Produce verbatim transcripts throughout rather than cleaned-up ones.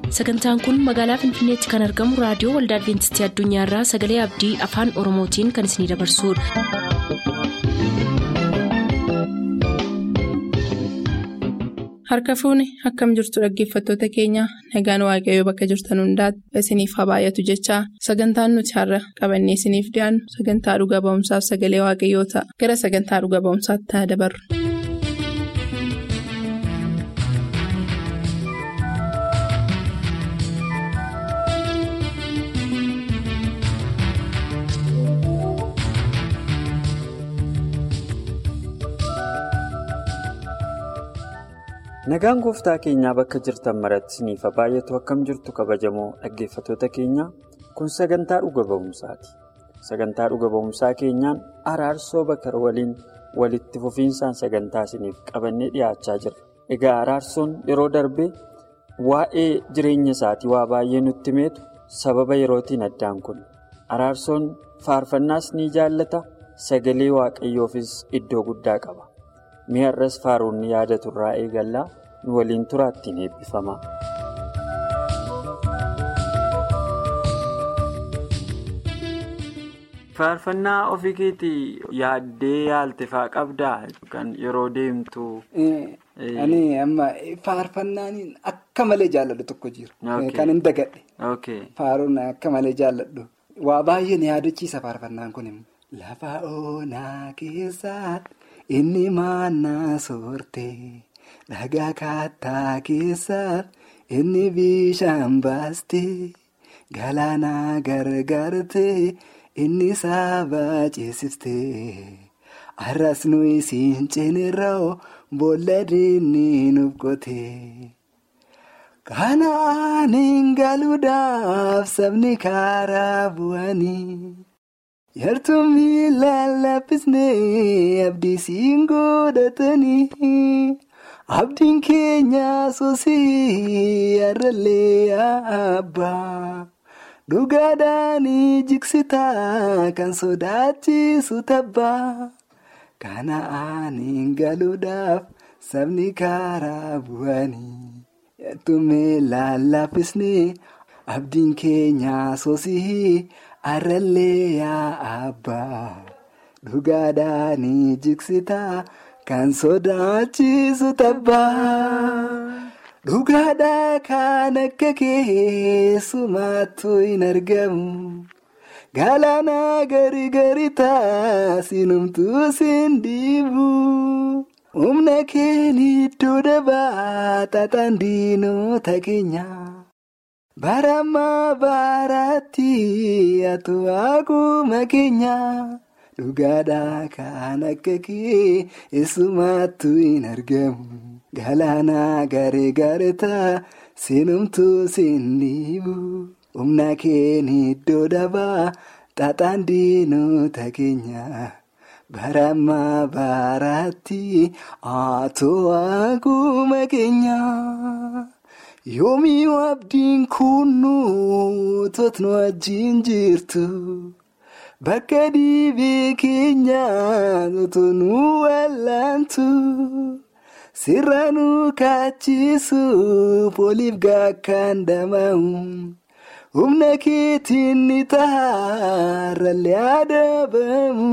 Sagantaan kun magaalaa Finfinneetti kan argamu raadiyoo Waldaa Adwiintistii Addunyaarraa Sagalee Abdii Afaan Oromootiin kan isinidabarsudha. Harka fuuni akkam jirtu dhaggeeffattoota keenya nagaan waaqayyoo bakka jirtan hundaatti isiniif haa baay'atu jechaa sagantaan nuti har'a qabannee isiniif dhiyaannu sagantaa dhuga ba'umsaaf sagalee waaqayyoo ta'a gara sagantaa dhuga ba'umsaatti haa dabarru. Nagaan gooftaa keenyaa bakka jirtan maratti isiniif haa baay'atu akkam jirtu kabajamoo dhaggeeffattoota keenya kun sagantaa dhuga ba'umsaati. Sagantaa dhuga ba'umsaa keenyaan araarsoo bakar waliin walitti fufiinsaan sagantaa isiniif qabannee dhiyaachaa jirra. Egaa araarsoon yeroo darbe waa'ee jireenya isaatii waa baay'ee nutti himeetu sababa yerootiin addaan kun araarsoon faarfannaas ni jaallata sagalee waaqayyoofis iddoo guddaa qaba. Mi'arras faaruunni yaadatu irraa eegallaa nu waliin turaattiin eebbifama. Faarfannaa ofii keetii yaaddee yaaltefaa qabdaa kan yeroo deemtu. Ani amma faarfannaan akka malee jaalladhu tokko jira. Kan hin dagadhe. Faaruun akka malee jaalladhu. Waa baay'ee na yaadachiisa faarfannaan kun immoo. Lafa onaa keessaatti. Inni maannaa soortee dhagaa kattaa keessatti inni bishaan baastee galaanaa gargaartee inni saba ceesiftee arras nuyi siin ceenirroo boolla diinni nuuf qotee kanaan galuudhaaf sabni karaa bu'anii. Yartumii lallaaffisnee abdii siin godhatanii abdiin keenya soosii har'allee abbaa dhugaadhaan jiksitaa kan sodaachisu tabbaa kanaan galuudhaaf sabni karaa bu'anii yartumii lallaaffisnee abdiin keenya soosii. Arralee yaa abbaa dhugaadhaanii jiksitaa kan sodaachisu tabbaa dhugaadhaa kan akka keessumaattuu hin argamu galaanaa gari gari taasinumtuu siin dhiibu humna keenya iddoo dabaa xaxaan diinota keenyaa. Baramaa baraatti atu akkuma keenya dhugaadhaa kan akka keessumaattuu hin argamu galaanaa garee gareetaa sinumtuu siin dhiibu humna keenya iddoo dabaa xaxaan diinota keenya baramaa baraatti atu akkuma keenya. Yoomii abdiin kunnu totnu wajjin jirtu bakka dhiibee keenyaa totnu wallaantu sirraanu kaachisu pooliif gaakkaan dama'u humna keetiin ni taarralee adabamu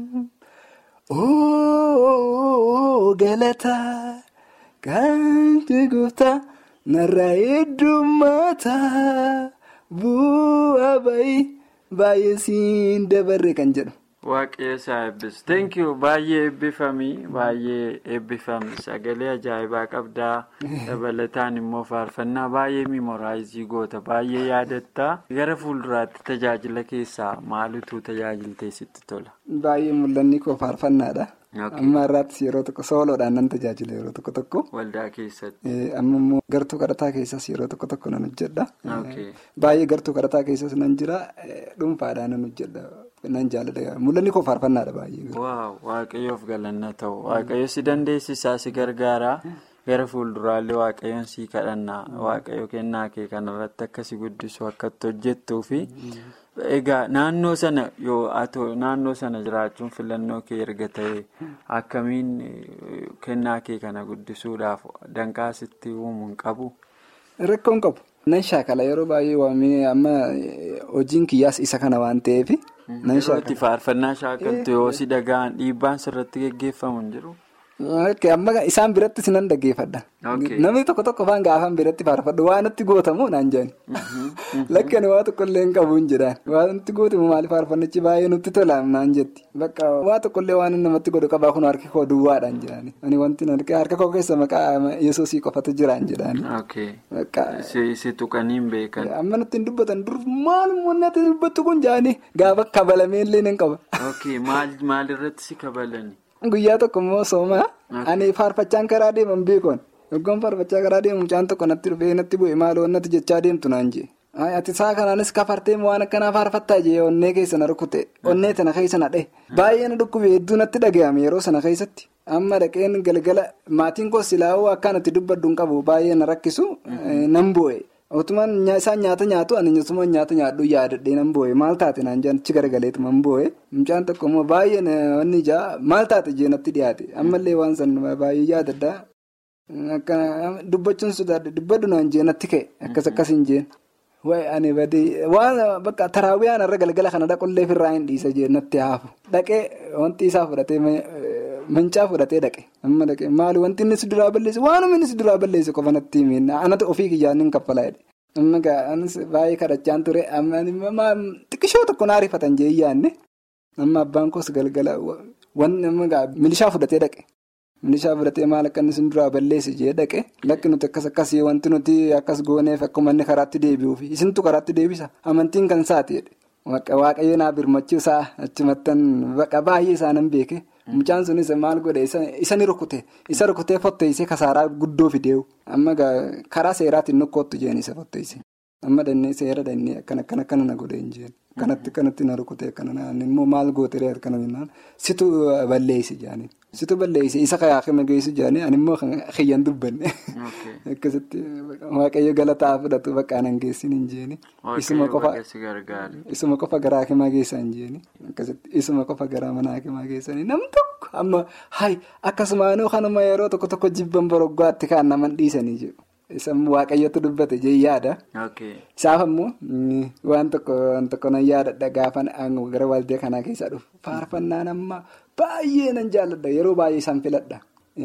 ooo galataa kan gooftaa. Narraa heddummataa bu'aa baay'ee baay'ee siin dabarre kan jedhu. Waaqayyo isaa eebbis. Thank you baay'ee eebbifamii baay'ee eebbifamii sagalee ajaa'ibaa qabdaa dabalataan immoo faarfannaa baay'ee miimoraayizii goota baay'ee yaadattaa gara fuulduraatti tajaajila keessaa maalutu tajaajiltee sitti tola. Baay'ee mul'anni koo faarfannaadha. Amma irraattis yeroo tokko sooloodhaan nan tajaajila yeroo tokko tokko. Waldaa keessatti. Amma immoo gartuu kadhataa keessas yeroo tokko tokko nan hojjedha. Baay'ee gartuu kadhataa keessas nan jira dhuunfaadhaan nan hojjedha nan jaalladha mul'anni koo faarfannaadha baay'ee. Waaw waaqayyoof galanna ta'u waaqayyo si dandeessisaa si gargaaraa gara fuulduraalee waaqayyoon si kadhannaa waaqayyo kennaa kee kanarratti akka si guddisu akka hojjettuu fi. Egaa naannoo sana yoo atoo naannoo sana jiraachuun filannoo kee erga ta'e akkamiin kennaa kee kana guddisuudhaaf danqaasitti uumuun qabu? Rakkoon qabu. Nan shaakala yeroo baay'ee waamee amma hojiin kiyyaas isa kana waan ta'eef. Yeroo itti faarfannaa shaakaltu yoo si dhagaan dhiibbaan sirratti geggeeffamu hin jiru? Amma isaan biratti sinan dhaggeeffadha. Namni tokko tokko faan gaafan biratti faarfadhu waan itti gootamu naan jedhani. Lakkani waa tokkollee hin qabu hin jedhaan. Waan itti gootamu maali faarfannichi baay'ee nutti tola naan jetti. Bakka waa tokkollee waan namatti godhu qabaa kun harki koo duwwaadhaan jedhani. Ani wanti harka koo keessa maqaa Yesuusii qofatu jiraan jedhani. Si tuqanii hin beekan. Amma nutti hin dubbatan dur maalummaa natti dubbattu kun jedhani gaafa kabalamee illee hin qaba. Maalirratti si kabalani? Guyyaa tokko immoo sooma ani faarfachaan karaa deeman beekoon yookaan faarfachaa karaa deemu mucaan tokko natti dhufee natti bu'e maaloo natti jechaa deemtu naan jee ati isaa kanaanis kafartee waan akkanaa faarfattaa jee onnee keessa na rukkute onnee tana keessa na dhee baay'ee na dhukkube hedduu natti dhaga'ame yeroo sana keessatti amma dhaqeen galgala maatiin koo silaa'uu akkaan itti dubbaddu hin qabu baay'ee na rakkisu nan bu'e. Otumaan isaan nyaata nyaatu ani nyesuma nyaata nyaadhu yaadadhee nan boo'e maal taate naan jaan achi garagaleetu man boo'e mucaan tokko immoo baay'ee wanni ijaa maal taate jee natti dhiyaate ammallee waan san baay'ee yaadadhaa akka dubbachuun sodaadhe dubbadhu naan jee natti ka'e akkas akkasiin jeen wayi ani badii waan bakka taraawiyaan irra galgala kana dhaqullee firraa hin dhiisa jee natti haafu dhaqee wanti isaa fudhatee mancaa fudhatee dhaqe amma dhaqe maali wanti inni si duraa balleessu waanuma inni si duraa balleessu qofa natti himi anatu ofii kiyyaan hin kaffalaa jedhe amma gaanis baay'ee kadhachaan ture amma xiqqishoo tokko naa rifatan jee yaanne amma abbaan koos galgala wanni amma gaa milishaa fudhatee dhaqe milishaa fudhatee maal akka inni si duraa balleessu jee dhaqe lakki nuti akkas akkasii wanti nuti akkas gooneef akkuma inni karaatti deebi'uufi isintu karaatti deebisa amantiin kan saati jedhe waaqayyo naa birmachiisaa achumattan baqa baay'ee isaanan beeke. Mucaan sunis maal godhe isa ni rukute isa rukutee fotteessee kasaaraa guddoo fideewu amma karaa seeraatiin nokkootu jeen isa fotteessee amma dannee seera dannee akkana akkana akkana na godhe hin jeen kanatti kanatti na rukutee akkana immoo maal gooteree akkana jennaan situ balleessi jaanii situ balleessi isa kayaakima geessu jaanii animmoo xiyyan dubbanne akkasitti waaqayyo galataa fudhatu bakka anan geessin hin jeeni isuma qofa isuma qofa garaa hakimaa geessan hin jeeni akkasitti isuma qofa garaa mana hakimaa geessanii nam tokko amma hayi akkasumaanuu kanuma yeroo tokko tokko jibban boroggaatti kaan naman dhiisanii jiru. Isaan waaqayyotu dubbate jee yaada. Isaaf ammoo waan tokko waan tokko nan yaadadha gaafan gara waldee kanaa keessa dhufu faarfannaan amma baay'ee nan jaalladha yeroo baay'ee isaan filadha.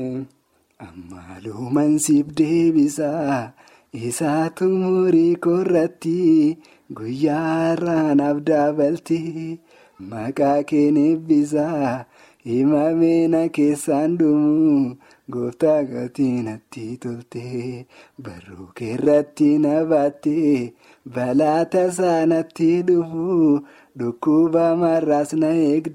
Ammaalumaan siif deebisaa isaatu umurii koorratti guyyaarraa naaf daabaltee maqaa kee eebbisaa himameena keessaan dhumu. Gooftaa gatii natti toltee barruu keerratti na baattee balaa tasaa natti dhufu dhukkuba marraas na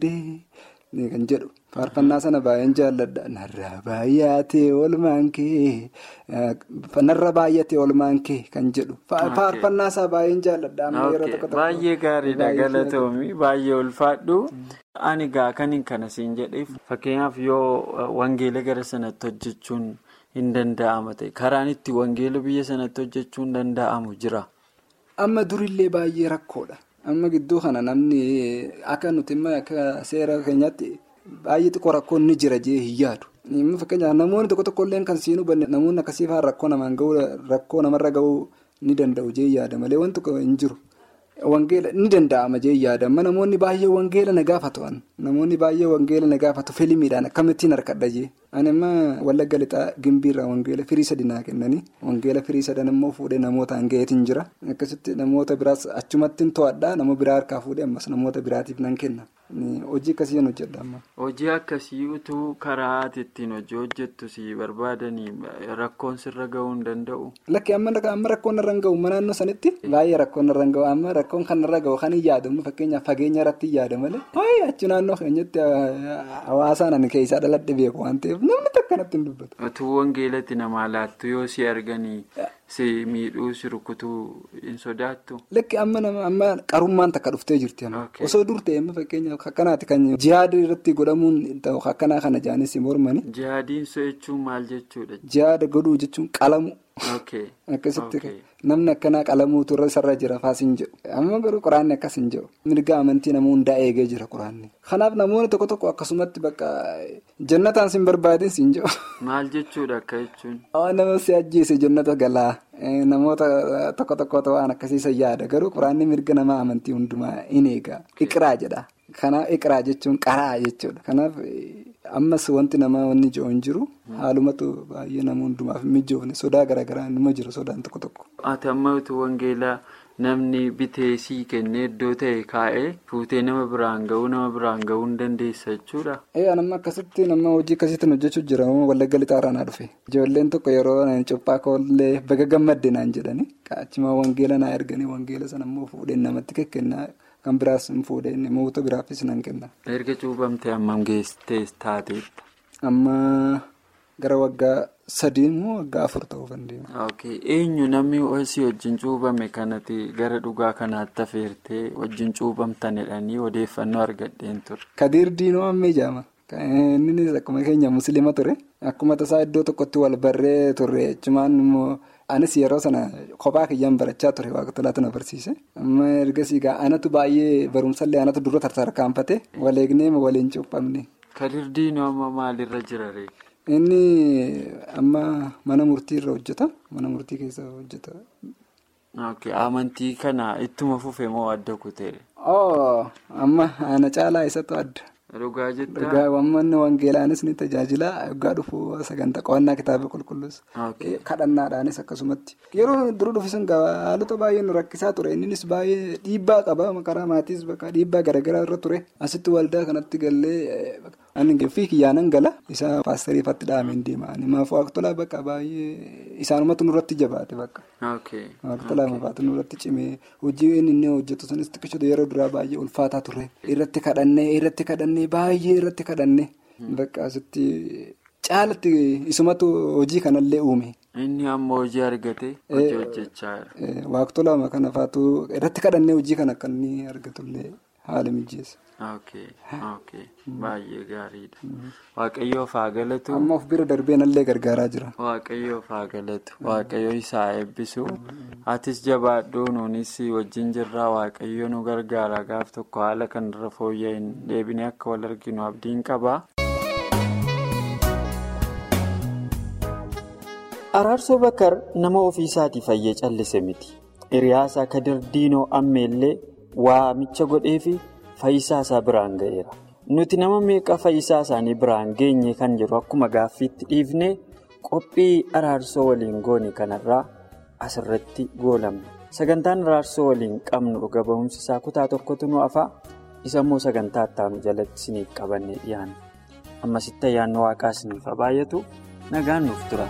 eegdee kan jedhu faarfannaa sana baay'een jaalladha narra baay'atee oolmaan kee narra baay'atee oolmaan kee kan jedhu faarfannaa isaa baay'een jaalladha. Baay'ee gaariidha galatoomii baay'ee ulfaadhu. Ani gaa kaniin kana siin jedheef fakkeenyaaf yoo wangeela gara sanatti hojjechuun hin danda'ama ta'e karaan itti wangeela biyya sanatti hojjechuun danda'amu jira. Amma durillee baay'ee rakkoodha. Amma gidduu kana namni akka nuti akka seera keenyaatti baay'ee xiqqoo rakkoon ni jira jee hin yaadu. Fakkeenyaaf namoonni tokko tokkollee kan siin hubanne namoonni akkasii fa'aa rakkoo namaan gahuu rakkoo namarra gahuu ni danda'u jee yaada malee wanti tokko hin jiru. Wangeela ni danda'ama jee yaada amma namoonni baay'ee wangeela na gaafatu namoonni baay'ee wangeela na gaafatu fiilmiidhaan akkamittiin harkadha jee ani amma wallagga lixaa gimbiirraa wangeela firii sadi naa kennanii wangeela firii sadan immoo fuudhee namoota hangayeetiin jira akkasitti namoota biraas achumattiin to'adhaa nama biraa harkaa fuudhee ammas namoota biraatiif nan kenna hojii akkasii hin hojjedha amma. Hojii akkasii utuu karaa ittiin hojii hojjettu si barbaadanii rakkoon sirra gahuu hin danda'u. Lakki amma rakkoon irra hin gahu naannoo sanitti baay'ee rakkoon irra hin gahu amma rakkoon kan irra gahu kan hin yaadamu fakkeenyaaf fageenya irratti hin yaada malee baay'ee achi naannoo keenyatti hawaasaan ani keessaa dhaladhe beeku waan ta'eef namni takka natti hin dubbatu. Utuu wangeelatti namaa laattu yoo si arganii si miidhuu si rukutuu hin sodaattu. Lakki amma qarummaan takka dhuftee jirti osoo dur ta'e fakkeenyaaf akkanaati kan jihaadii irratti godhamuun akkanaa kana jaanis mormani. Jihaadiin so'achuun maal jechuudha? Jihaada godhuu jechuun qalamu Akkasitti namni akkanaa qalamuutu irra isarra jira faasiin jedhu. Amma garuu quraanni akkas hin jedhu. Mirga amantii namuu hundaa eegee jira quraanni. Kanaaf namoonni tokko tokko akkasumatti bakka jannataan sin barbaadin sin jedhu. Maal jechuudha akka jechuun? Nama si ajjeese jannata galaa. Namoota tokko tokkoota waan akkasiisa yaada. Garuu quraanni mirga nama amantii hundumaa in eega. Iqraa jedha. Kanaaf iqraa jechuun qaraa jechuudha. Kanaaf ammas wanti namaa wanni jiru hin jiru. Haalumatu baay'ee nama hundumaaf mijoofne sodaa garaagaraa nima jiru sodaan tokko tokko. Ati ammatu wangeelaa namni bitee sii kennee iddoo ta'e kaa'ee fuutee nama biraan ga'uu nama biraan ga'uu hin dandeessa jechuudha. Ee nama akkasitti nama hojii akkasitti hojjechuu jira wallagga lixaarraa naa dhufe. Ijoolleen tokko yeroo cuphaa koollee baga gammadde naan jedhani achuma wangeela naa erganii wangeela sana immoo fuudheen namatti kekkennaa. Kan biraas hin fuudhee namoota biraafis nan kenna. Erga cuubamtee hammam geessitee taateetta? Amma gara waggaa sadii immoo waggaa afur ta'uu dandeenya. Eenyu namni osii wajjin cuubame kanatti gara dhugaa kanaatti affeertee wajjin cuubamtanidhanii odeeffannoo argadheen ture. Kadiir Diinoo ammee jaama. Innis akkuma keenya musliima ture. Akkuma tasaa iddoo tokkotti wal barree turre jechumaan immoo. Anis yeroo sana kophaa kiyyaan barachaa ture waaqota laata na barsiise. Amma ergasii gaa anatu baay'ee barumsallee anatu dura tarkaanfate waleegnee waliin cuuphamne. Kadiir Diinoo amma maalirra jira ree? Inni amma mana murtii irra hojjeta. Mana murtii keessa hojjeta. Amantii kana ittuma fufee moo adda kutee? Amma ana caalaa isatu adda. Dhugaa jettaa? Dhugaa wammanni wangeelaanis ni tajaajila dhugaa dhufuu sagantaa qo'annaa kitaaba qulqulluus. Kadhannaadhaanis akkasumatti. Yeroo dura dhufisan haalota baay'ee nu rakkisaa ture. Innis baay'ee dhiibbaa qaba. Karaa maatiis bakka dhiibbaa garaagaraa irra ture. Asitti waldaa kanatti gallee ani fi kiyyaanan gala. Isa paastariifatti dhaameen deema. Maaf waaqtolaa bakka baay'ee isaanumatti nurratti jabaate bakka. Waaqtolaa mafaatu nurratti cimee hojii inni hojjetu sanis xiqqishoota yeroo duraa baay'ee ulfaataa ture. Irratti kadhannee irratti kadhannee. Baay'ee irratti kadhanne bakka asitti caalatti isumatu hojii kanallee uume. Inni ammoo hojii argate hojii hojjechaa jira. Waaqtolaa kana faatu irratti kadhannee hojii kana akka inni argatullee haala mijeessa. Baay'ee gaariidha. Waaqayyoof haa galatu. Amma of bira darbeenallee gargaaraa jira. Waaqayyoof haa galatu. Waaqayyoo isaa eebbisu. Atis jabaadhuu nuunis wajjin jirraa waaqayyoo nu gargaara gaaf tokko haala kanarra fooyya'in deebinee akka wal arginu abdiin qaba. Araarsoo Bakkar nama ofii isaatii fayyee callise miti. Hiriyaasaa Kadiir Diinoo ammeellee waamicha godheefi fayyisaa isaa biraan ga'eera. Nuti nama meeqa fayyisaa isaanii biraan geenye kan jiru akkuma gaaffiitti dhiifnee qophii araarsoo waliin goone kanarraa asirratti goolamne. Sagantaan araarsoo waliin qabnu dhuga ba'umsi isaa kutaa tokkotu nu hafa. Isa immoo sagantaa ittaanu jalatti isiniif qabannee dhiyaanna. Ammasitti ayyaanni waaqaa isiniif haa baay'atu nagaan nuuf tura.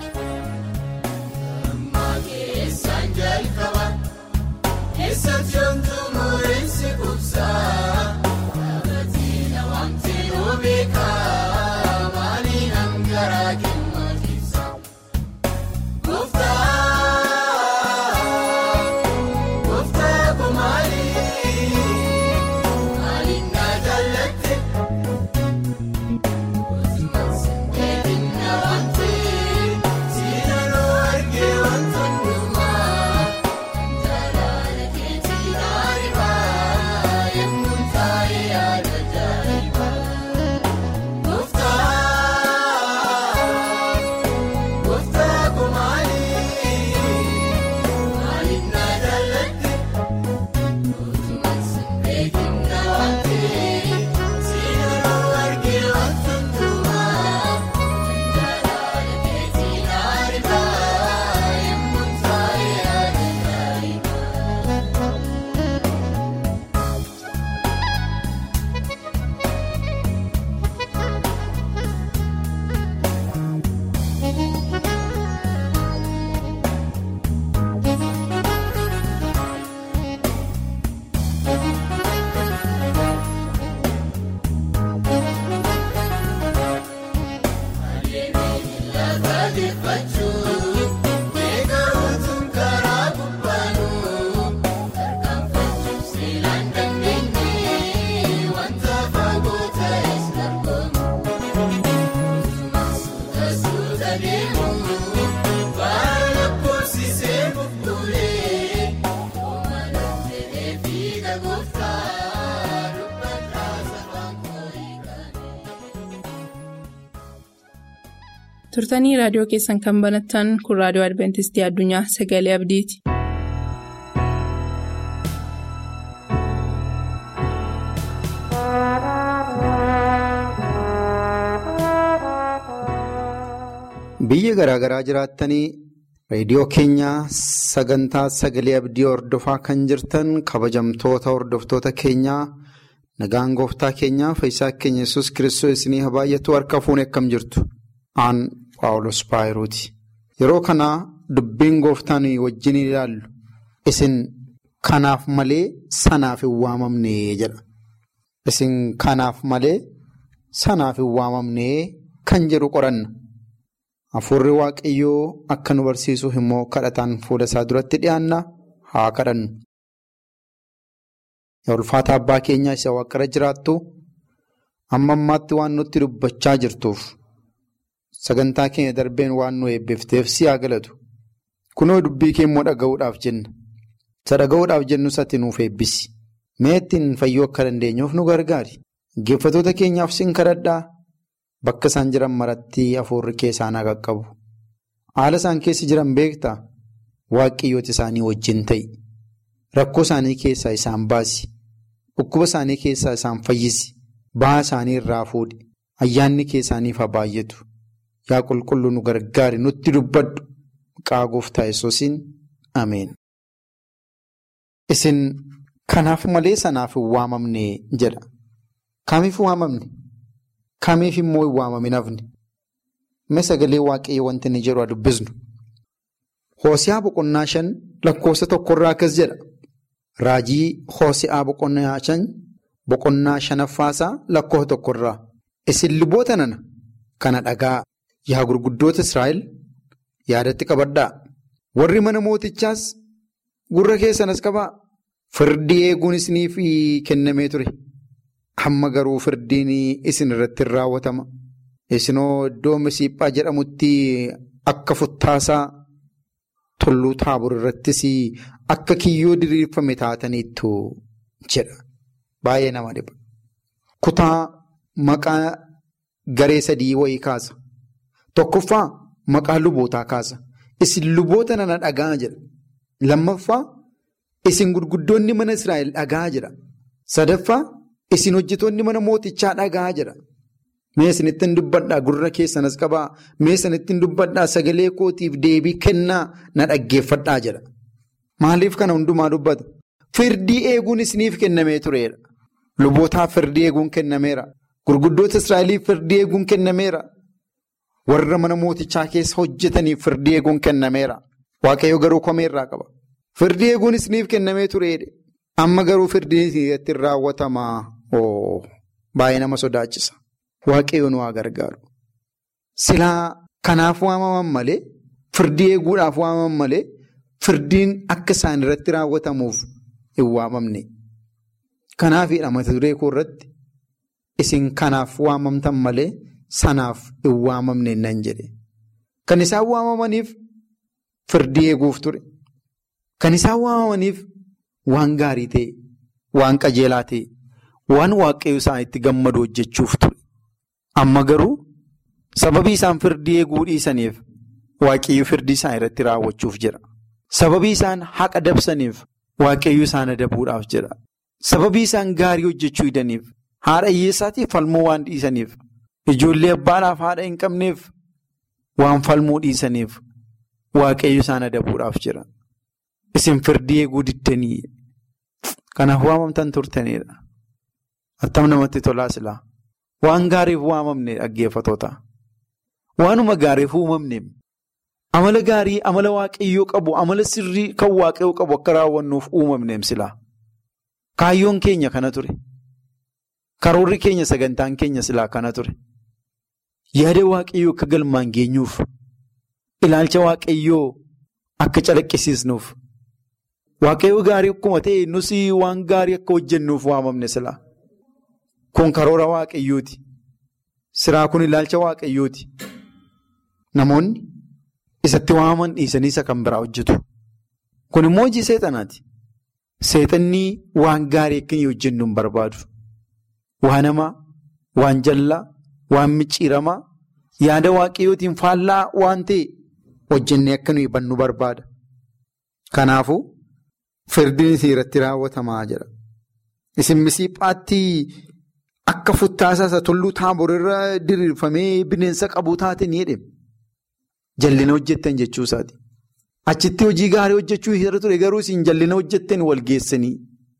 See Turtanii raadiyoo keessan kan banattan kun raadiyoo Adventistii Addunyaa Sagalee Abdiiti. Biyya garaagaraa jiraattanii reediyoo keenya sagantaa Sagalee Abdii hordofaa kan jirtan kabajamtoota hordoftoota keenyaa nagaan gooftaa keenyaa fayyisaa keenya Yesuus Kiristoos isinii haa baay'atu. Harka fuunee akkam jirtu? Aan Paawulos Paayirooti. Yeroo kana dubbiin gooftaan wajjin ilaallu isin kanaaf malee sanaaf hin waamamne jedha. Isin kanaaf malee sanaaf hin waamamne kan jedhu qoranna. Hafuurri Waaqayyoo akka nu barsiisuuf immoo kadhataan fuula isaa duratti dhiyaanna haa kadhannu. Yaa ulfaata abbaa keenyaa isa waaqarra jiraattu amma ammaatti waan nutti dubbachaa jirtuuf sagantaa keenya darbeen waan nu eebbifteef si haa galatu. Kunoo dubbii kee immoo dhaga'uudhaaf jenna. Isa dhaga'uudhaaf jennu isatti nuuf eebbisi. Mee ittiin fayyuu akka dandeenyuuf nu gargaari. Dhaggeeffattoota keenyaaf sin kadhadhaa. Bakka isaan jiran maratti hafuurri kee isaan haa qaqqabu. Haala isaan keessa jiran beektaa? Waaqayyooti isaanii wajjin ta'i. Rakkoo isaanii keessaa isaan baasi. Dhukkuba isaanii keessaa isaan fayyisi. Ba'aa isaanii irraa fuudhi. Ayyaanni kee isaaniif haa baay'atu. Yaa qulqulluu nu gargaari nutti dubbadhu. Maqaa gooftaa Yesuusiin ameen. Isin kanaaf malee sanaaf hin waamamne jedha. Kamiif waamamne? Kamiif immoo hin waamamin hafne? Mee sagalee Waaqayyoo wanti inni jedhu haa dubbisnu. Hoosiyaa boqonnaa shan lakkoofsa tokkorraa akkas jedha. Raajii Hoosiyaa boqonnaa shan boqonnaa shanaffaasaa lakkoofsa tokkorraa. Isin luboota nana kana dhagaa yaa gurguddoota Israa'el yaadatti qabadhaa. Warri mana mootichaas gurra keessanas qabaa. Firdii eeguun isiniif kennamee ture. Amma garuu firdiin isin irratti hin raawwatama. Isinoo iddoo Misiiphaa jedhamutti akka futtaasaa tulluu Taabor irrattis akka kiyyoo diriirfame taataniittu jedha. Baay'ee nama dhiba. Kutaa maqaa garee sadii wayii kaasa. Tokkoffaa maqaa lubootaa kaasa. Isin luboota nana dhagaa jedha. Lammaffaa isin gurguddoonni mana Israa'el dhagaa jedha. Sadaffaa isin hojjetoonni mana mootichaa dhagaa jedha. Mee isinittiin dubbadhaa gurra keessanas qabaa. Mee isinittiin dubbadhaa sagalee kootiif deebii kennaa na dhaggeeffadhaa jedha. Maaliif kana hundumaa dubbata? Firdii eeguun isiniif kennamee tureedha. Lubootaaf firdii eeguun kennameera. Gurguddoota Israa'eliif firdii eeguun kennameera. Warra mana mootichaa keessa hojjetaniif firdii eeguun kennameera. Waaqayyo garuu komeerraa qaba. Firdii eeguun isiniif kennamee tureedha. Amma garuu firdii itti raawwatamaa. Oo baay'ee nama sodaachisa. Waaqayyo nu haa gargaaru. Silaa kanaaf waamaman malee, firdii eeguudhaaf waamaman malee, firdiin akka isaan irratti raawwatamuuf hin waamamne. Kanaafidha mata duree koo irratti isin kanaaf waamamtan malee sanaaf hin waamamne nan jedhe. Kan isaan waamamaniif firdii eeguuf ture. Kan isaan waamamaniif waan gaarii ta'e, waan qajeelaa ta'e, waan waaqayyo isaan itti gammadu hojjechuuf ture. Amma garuu sababii isaan firdii eeguu dhiisaniif waaqayyo firdii isaan irratti raawwachuuf jira. Sababii isaan haqa dabsaniif waaqayyo isaan adabuudhaaf jira. Sababii isaan gaarii hojjechuu didaniif haadha hiyyeessaatiif falmuu waan dhiisaniif ijoollee abbaadhaaf haadha hin qabneef waan falmuu dhiisaniif waaqayyo isaan adabuudhaaf jira. Isin firdii eeguu diddanii kanaaf waamamtan turtanidha. Attam namatti tolaa silaa. Waan gaariif waamamne dhaggeeffatoota. Waanuma gaariif uumamne amala gaarii amala waaqayyoo qabu amala sirrii kan waaqayyoo qabu akka raawwannuuf uumamneem silaa. Kaayyoon keenya kana ture. Karoorri keenya sagantaan keenya silaa kana ture. Yaada waaqayyoo akka galmaan geenyuuf ilaalcha waaqayyoo akka calaqqisiisnuuf waaqayyoo gaarii akkuma ta'e nus waan gaarii akka hojjennuuf waamamne silaa. Kun karoora waaqayyooti. Siraa kun ilaalcha waaqayyooti. Namoonni isatti waamaman dhiisanii isa kan biraa hojjetu. Kun immoo hojii seexanaati. Seexanni waan gaarii akka inni hojjennu hin barbaadu. Waan hamaa, waan jallaa, waan micciiramaa, yaada waaqayyootiin faallaa waan ta'e hojjennee akka nuyi bannu barbaada. Kanaafuu firdiin isii irratti raawwatamaa jira. Isin Misiiphaatti akka futtaasaa isa tulluu Taaboor irra diriirfamee bineensa qabu taate ni jedhama. Jallina hojjettan jechuu isaati. Achitti hojii gaarii hojjechuu irra ture garuu isin jallina hojjettan wal geessanii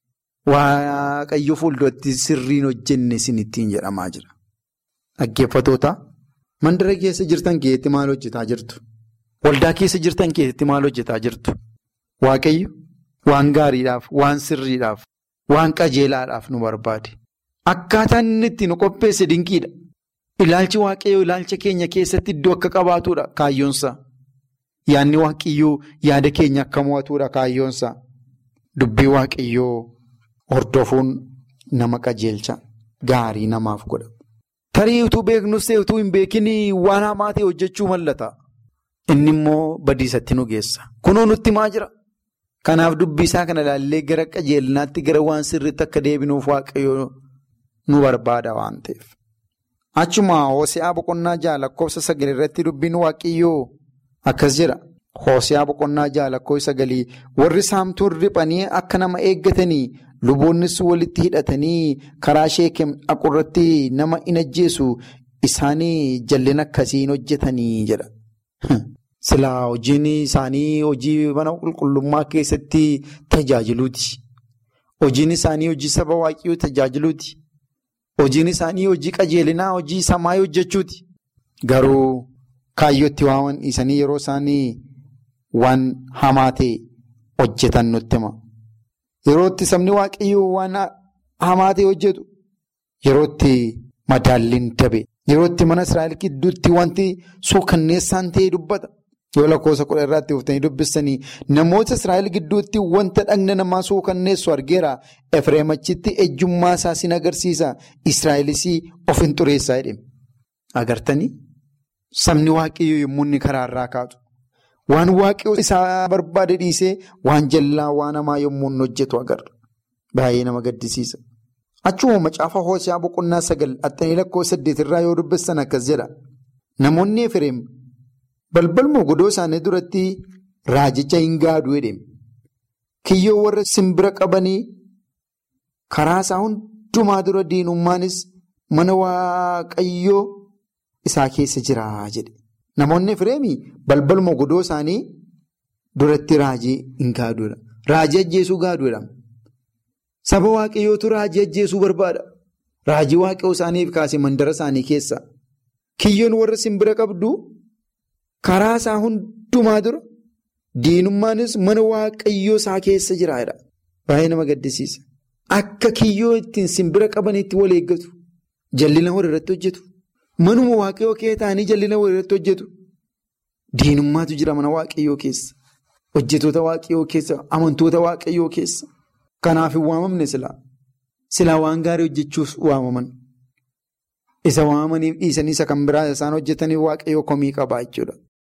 waaqayyo fuulduratti sirriin hojjenne isin ittiin jedhamaa jira. Dhaggeeffatoota mandara keessa jirtan keessatti maal hojjetaa jirtu? Waldaa keessa jirtan keessatti maal hojjetaa jirtu? Waaqayyo waan gaariidhaaf, waan sirriidhaaf, waan qajeelaadhaaf nu barbaade. Akkaataan inni itti nu qopheesse dinqiidha. Ilaalchi waaqayyoo ilaalcha keenya keessatti iddoo akka qabaatudha kaayyoonsa. Yaadni waaqayyoo yaada keenya akka mo'atudha kaayyoonsa. Dubbii waaqayyoo hordofuun nama qajeelcha. Gaarii namaaf godha. Tarii utuu beeknus ta'e utuu hin beekin waan hamaa ta'e hojjechuu mallata. Inni immoo badiisatti nu geessa. Kunoo nutti maa jira? Kanaaf dubbii isaa kana ilaallee gara qajeelinaatti gara waan sirriitti akka deebinuuf waaqayyoo nu barbaada waan ta'eef. Achuma Hoose'aa boqonnaa ja'a lakkoofsa sagal irratti dubbiin waaqayyoo akkas jedha. Hoose'aa boqonnaa ja'a lakkoofsa sagalii warri saamtuun riphanii akka nama eeggatanii luboonnis walitti hidhatanii karaa Sheekem dhaqurratti nama in ajjeesu isaanii jallina akkasiin hojjetanii jedha. Silaa hojiin isaanii hojii mana qulqullummaa keessatti tajaajiluuti. Hojiin isaanii hojii saba waaqayyoo tajaajiluuti. Hojiin isaanii hojii qajeelinaa, hojii samaa hojjechuuti. Garuu kaayyootti waaman dhiisanii yeroo isaanii waan hamaa ta'e hojjetan nutti hima. Yerootti sabni waaqayyoo waan hamaa ta'e hojjetu, yerootti madaalliin dabe, yerootti mana Israa'el gidduutti wanti suukanneessaan ta'e dubbata. Yoo lakkoofsa kudha irraatti uffitanii dubbistanii namoota Israa'el gidduutti wanta dhagna namaa suukanneessu argeera. Efreem achitti ejjummaa isaa sin agarsiisa. Israa'elis of hin xureessaa jedhame. Agartanii? Sabni waaqayyoo yommuu inni karaa irraa kaatu. Waan waaqayyoo isaa barbaade dhiisee waan jallaa waan hamaa yommuu inni hojjetu agarra. Baay'ee nama gaddisiisa. Achuma macaafa Hoose'aa boqonnaa sagal haxxanii lakkoofsa saddeet irraa yoo dubbistan akkas jedha. Namoonni Efreem balbalmoo godoo isaanii duratti raajicha hin gaaduu jedhame. Kiyyoo warra simbira qabanii karaa isaa hundumaa dura diinummaanis mana waaqayyoo isaa keessa jira jedhe. Namoonni Efreemii balbalmoo godoo isaanii duratti raajii hin gaaduudha. Raajii ajjeesuu gaaduudha. Saba waaqayyootu raajii ajjeesuu barbaada. Raajii waaqayyoo isaaniif kaasee mandara isaanii keessa. Kiyyoon warra simbira qabdu karaa isaa hundumaa dura diinummaanis mana waaqayyoo isaa keessa jiraadha. Baay'ee nama gaddisiisa. Akka kiyyoo ittiin simbira qabanitti wal eeggatu. Jallina walirratti hojjetu. Manuma waaqayyoo kee ta'anii jallina walirratti hojjetu. Diinummaatu jira mana waaqayyoo keessa. Hojjetoota waaqayyoo keessa. Amantoota waaqayyoo keessa. Kanaaf hin waamamne silaa. Silaa waan gaarii hojjechuuf waamaman. Isa waamamaniif dhiisanii isa kan biraa isaan hojjetaniif waaqayyoo komii qabaa jechuudha.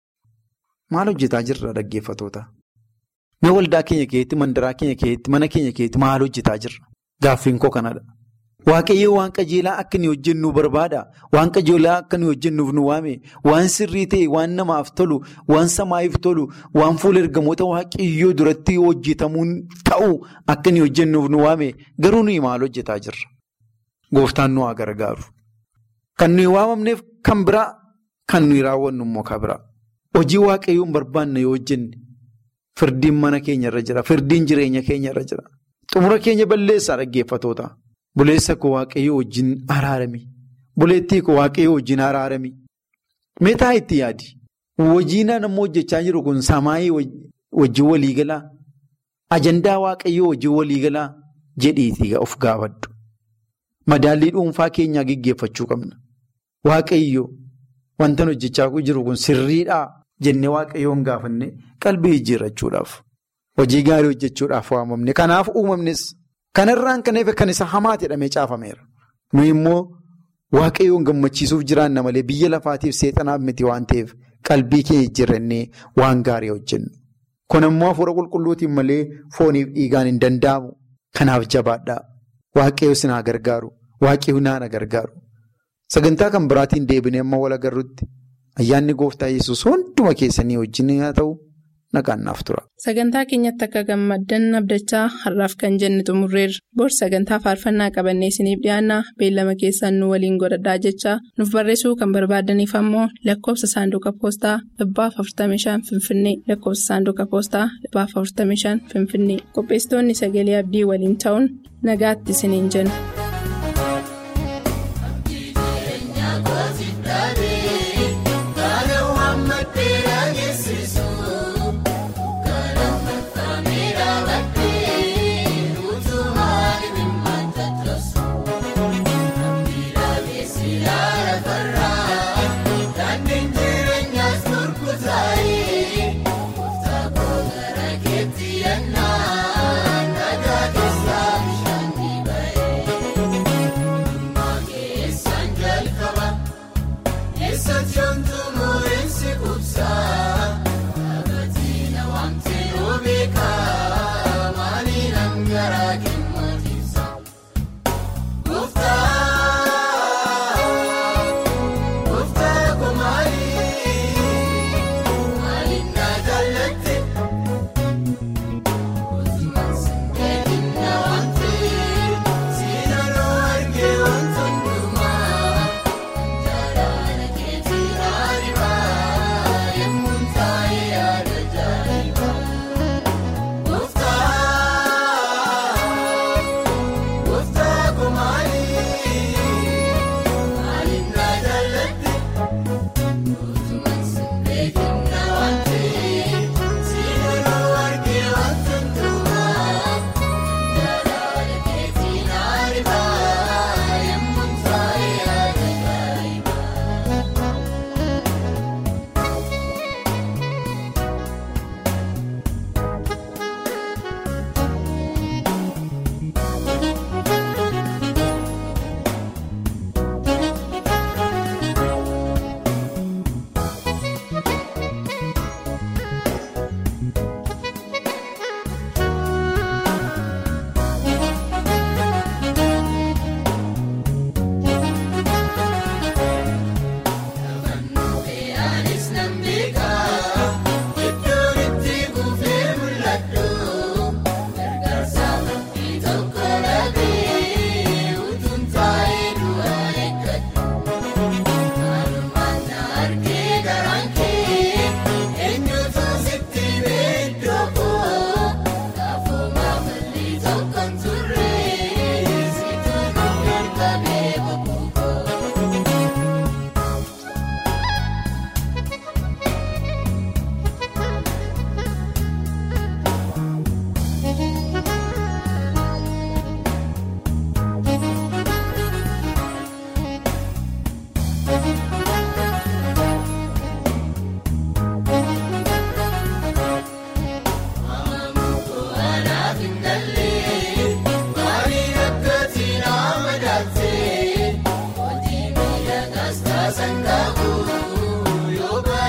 Maal hojjetaa jirra dhaggeeffatoota? Mee waldaa keenya keessatti, mandaraa keenya keessatti, mana keenya keessatti maal hojjetaa jirra? Gaaffiin koo kanadha. Waaqayyoo waan qajeelaa akka nuyi hojjennu barbaada. Waan qajeelaa akka nuyi hojjennuuf nu waame. Waan sirrii ta'e, waan namaaf tolu, waan samaa'iif tolu, waan fuula ergamoota waaqayyoo duratti hojjetamuun ta'u akka nuyi hojjennuuf nu waame. Garuu nuyi maal hojjetaa jirra? Gooftaan nu haa gargaaru. Kan nuyi waamamneef kan biraa, kan nuyi raawwannu immoo kan biraa. Hojii waaqayyoon barbaanna yoo hojjenne firdiin mana keenya irra jira. Firdiin jireenya keenya irra jira. Xumura keenya balleessaa dhaggeeffatoota. Buleessa koo waaqayyoo wajjin araarami. Buleettii koo waaqayyoo wajjin araarami. Meetaa itti yaadi? Hojiinaan ammoo hojjechaa jiru kun samaayii wajjin waliigalaa? Ajandaa waaqayyoo wajjin waliigalaa? Jedhiitii of gaafadhu. Madaallii dhuunfaa keenyaa gaggeeffachuu qabna. Waaqayyoo wantan hojjechaa jiru kun sirriidhaa jennee waaqayyoon gaafanne qalbii jijjiirrachuudhaaf hojii gaarii hojjechuudhaaf waamamne. Kanaaf uumamnes kanarraan kan efe kan isa hamaa jedhamee caafameera. Nu immoo waaqayyoon gammachiisuuf jiraanna malee biyya lafaatiif seexanaaf miti waan ta'eef qalbii keenya jijjiirrannee waan gaarii hojjennu. Kun immoo hafuura qulqulluutiin malee fooniif dhiigaan hin danda'amu. Kanaaf jabaadhaa. Waaqayyo sinaa gargaaru. Waaqayyo naana gargaaru. Sagantaa kan biraatiin deebinee amma wal agarrutti ayyaanni gooftaa Yesuus hunduma keessanii wajjin haa ta'u nagaan naaf tura. Sagantaa keenyatti akka gammaddan abdachaa har'aaf kan jenne xumurreerra. Bor sagantaa faarfannaa qabannee isiniif dhiyaanna beellama keessan nu waliin godhadhaa jechaa nuuf barreessuu kan barbaadaniif ammoo lakkoofsa saanduqa poostaa dhibbaaf afurtamii shan Finfinnee lakkoofsa saanduqa poostaa dhibbaaf afurtamii shan Finfinnee qopheessitoonni sagalee abdii waliin ta'uun nagaatti isiniin jenna.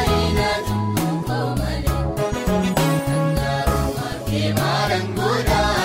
Marangoda.